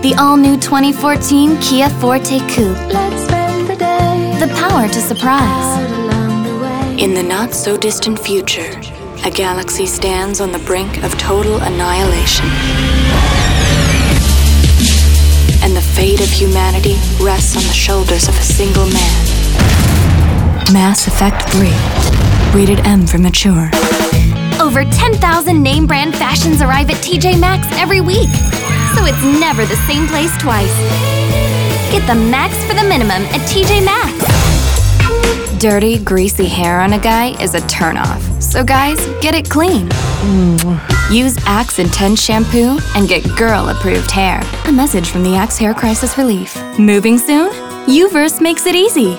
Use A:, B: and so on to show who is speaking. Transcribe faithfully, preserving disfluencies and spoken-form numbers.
A: The all-new twenty fourteen Kia Forte Coupe.
B: Let's spend the day.
A: The power to surprise.
B: Out along the way.
C: In the not-so-distant future, a galaxy stands on the brink of total annihilation. And the fate of humanity rests on the shoulders of a single man. Mass Effect three. Rated M for mature.
A: Over ten thousand name-brand fashions arrive at T J Maxx every week. So it's never the same place twice. Get the max for the minimum at T J Maxx. Dirty, greasy hair on a guy is a turnoff. So guys, get it clean. Use Axe Intense shampoo and get girl-approved hair. A message from the Axe Hair Crisis Relief. Moving soon? U-verse makes it easy.